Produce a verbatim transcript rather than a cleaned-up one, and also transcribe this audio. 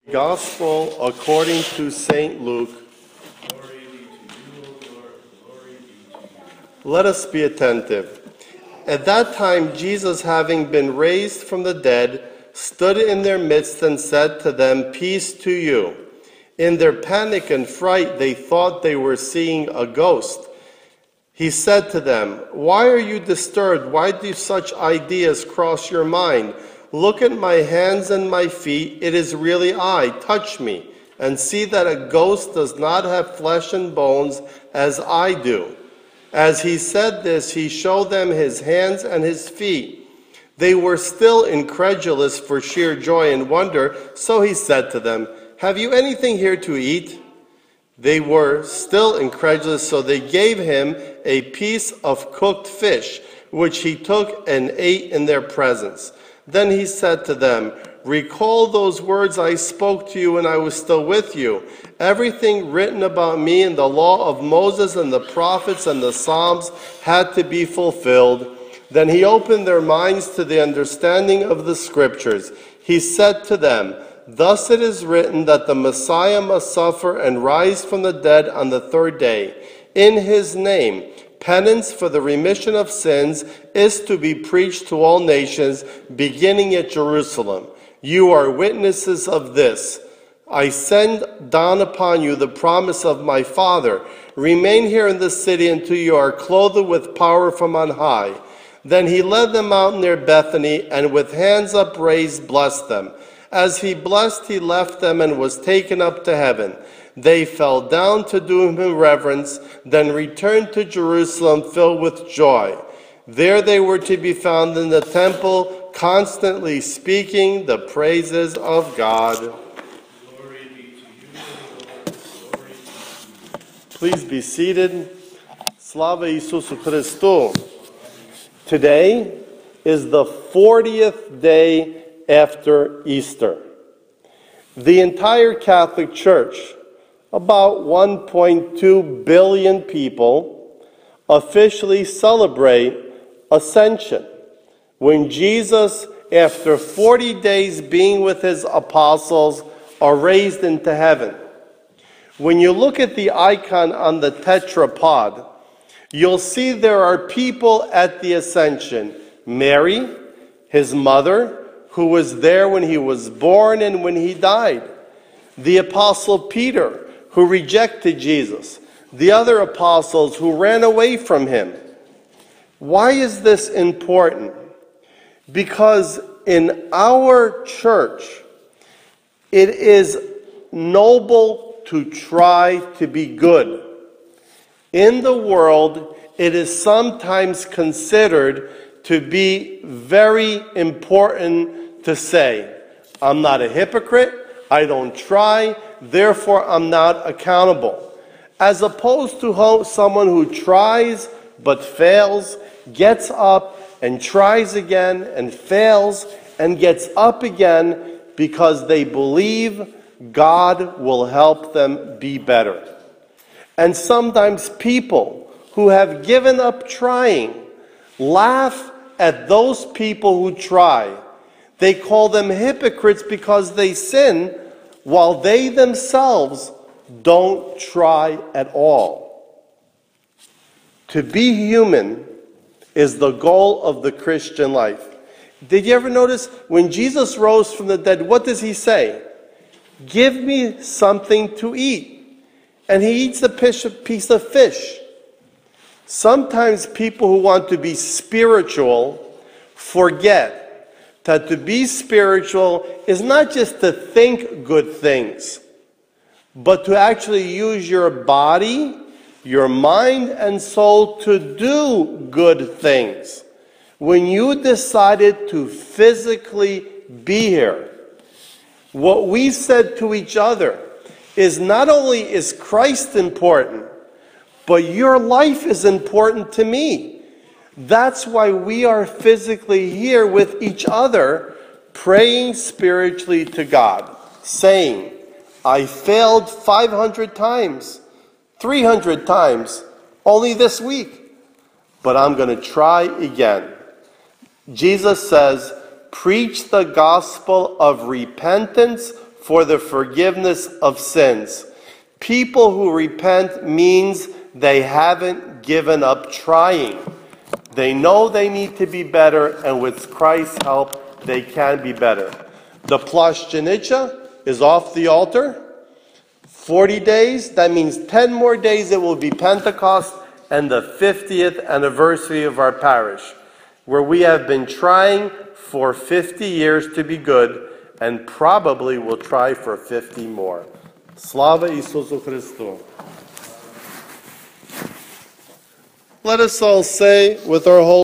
Gospel according to Saint Luke. Glory be to you, O Lord. Glory be to you. Let us be attentive. At that time, Jesus, having been raised from the dead, stood in their midst and said to them, "Peace to you." In their panic and fright, they thought they were seeing a ghost. He said to them, "Why are you disturbed? Why do such ideas cross your mind? Look at my hands and my feet. It is really I. Touch me, and see that a ghost does not have flesh and bones as I do." As he said this, he showed them his hands and his feet. They were still incredulous for sheer joy and wonder, so he said to them, "Have you anything here to eat?" They were still incredulous, so they gave him a piece of cooked fish, which he took and ate in their presence. Then he said to them, "Recall those words I spoke to you when I was still with you. Everything written about me in the law of Moses and the prophets and the Psalms had to be fulfilled." Then he opened their minds to the understanding of the scriptures. He said to them, "Thus it is written that the Messiah must suffer and rise from the dead on the third day. In his name, penance for the remission of sins is to be preached to all nations, beginning at Jerusalem. You are witnesses of this. I send down upon you the promise of my Father. Remain here in the city until you are clothed with power from on high." Then he led them out near Bethany, and with hands upraised blessed them. As he blessed, he left them and was taken up to heaven. They fell down to do him reverence, then returned to Jerusalem filled with joy. There they were to be found in the temple, constantly speaking the praises of God. Glory be to you, O Lord. Glory be to you. Please be seated. Slava Isusu Christu. Today is the fortieth day after Easter. The entire Catholic Church, about one point two billion people, officially celebrate Ascension, when Jesus, after forty days being with his apostles, are raised into heaven. When you look at the icon on the tetrapod, you'll see there are people at the Ascension. Mary, his mother, who was there when he was born and when he died. The Apostle Peter, who rejected Jesus. The other apostles who ran away from him. Why is this important? Because in our church, it is noble to try to be good. In the world, it is sometimes considered to be very important to say, "I'm not a hypocrite, I don't try, therefore I'm not accountable." As opposed to ho- someone who tries but fails, gets up and tries again and fails and gets up again because they believe God will help them be better. And sometimes people who have given up trying laugh at those people who try. They call them hypocrites because they sin while they themselves don't try at all. To be human is the goal of the Christian life. Did you ever notice when Jesus rose from the dead, what does he say? "Give me something to eat." And he eats a piece of fish. Sometimes people who want to be spiritual forget that to be spiritual is not just to think good things, but to actually use your body, your mind, and soul to do good things. When you decided to physically be here, what we said to each other is not only is Christ important, but your life is important to me. That's why we are physically here with each other, praying spiritually to God, saying, "I failed five hundred times, three hundred times, only this week, but I'm going to try again." Jesus says, "Preach the gospel of repentance for the forgiveness of sins. People who repent means they haven't given up trying. They know they need to be better, and with Christ's help, they can be better. The Plashchenica is off the altar. forty days, that means ten more days it will be Pentecost and the fiftieth anniversary of our parish, where we have been trying for fifty years to be good, and probably will try for fifty more. Slava Isusu Christu. Let us all say with our whole